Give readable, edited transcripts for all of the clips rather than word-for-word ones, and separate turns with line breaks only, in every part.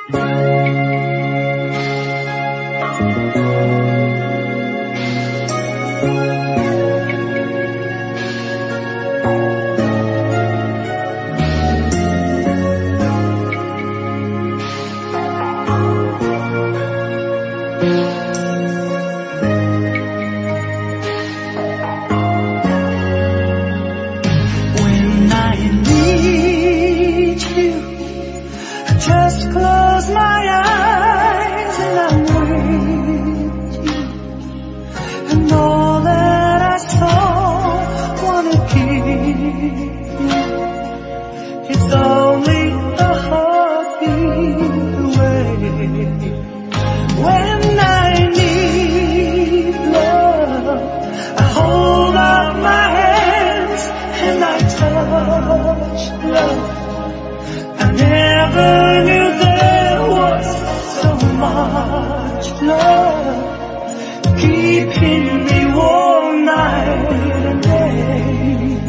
Just close my eyes and I'm with you, and all that I saw wanna give you. It's only a heartbeat away. When I need love, I hold out my hands and I touch love. I never knew there was so much love keeping me warm night and day.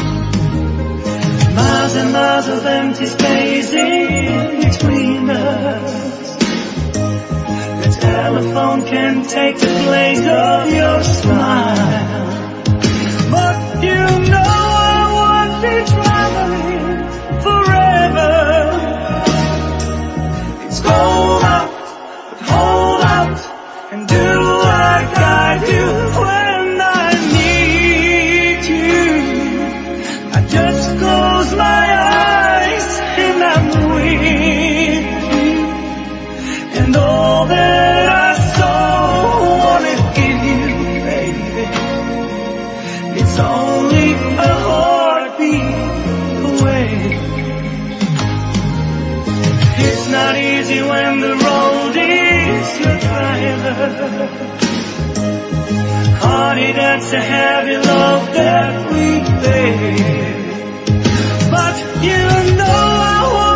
Miles and miles of empty space in between us. The telephone can take the place of your smile, but you know I won't be traveling forever. Hold out, but hold out, and do like I do when I need you. I just close my eyes and I'm with you, and all that I so wanna give you, baby, it's only a heartbeat away. It's not easy when the road is your driver. Honey, that's a heavy love that we bear. But you know I want